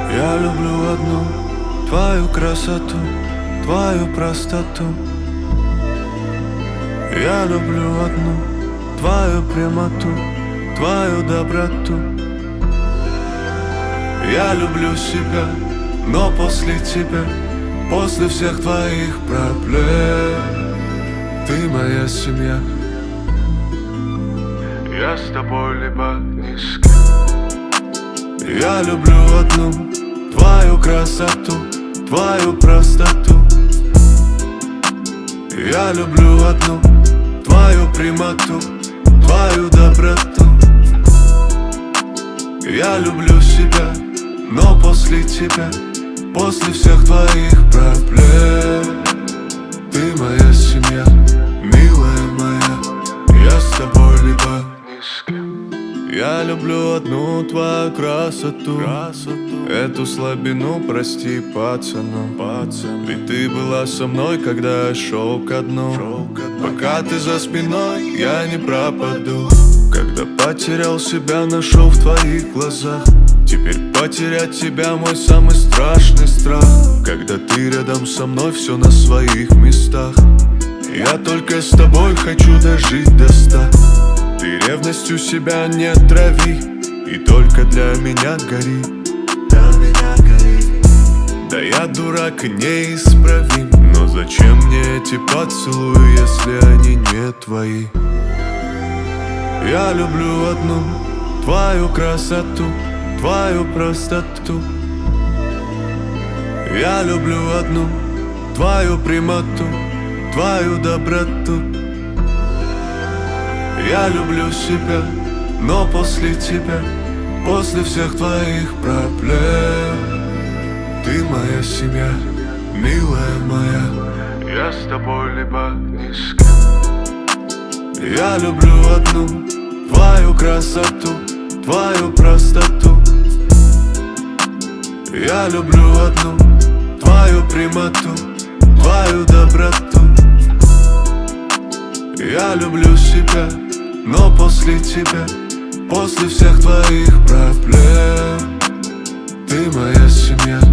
Я люблю одну твою красоту, твою простоту. Я люблю одну твою прямоту, твою доброту. Я люблю себя, но после тебя, после всех твоих проблем, ты моя семья. Я с тобой либо ни с кем. Я люблю одну твою красоту, твою простоту. Я люблю одну твою прямоту, твою доброту. Я люблю себя, но после тебя, после всех твоих проблем, ты моя семья, милая моя. Я с тобой либо ни с кем. Я люблю одну твою красоту, эту слабину прости, пацану. Ведь ты была со мной, когда я шел ко дну. Пока ты за спиной, я не пропаду. Когда потерял себя, нашел в твоих глазах. Теперь потерять тебя мой самый страшный страх. Когда ты рядом со мной, все на своих местах. Я только с тобой хочу дожить до 100. Ты ревностью себя не трави, и только для меня гори. Да я дурак и неисправим, но зачем мне эти поцелуи, если они не твои? Я люблю одну твою красоту, твою простоту. Я люблю одну твою прямоту, твою доброту. Я люблю себя, но после тебя, после всех твоих проблем, ты моя семья, милая моя. Я с тобой либо ни с кем. Я люблю одну твою красоту, твою простоту. Я люблю одну твою прямоту, твою доброту. Я люблю себя, но после тебя, после всех твоих проблем, ты моя семья.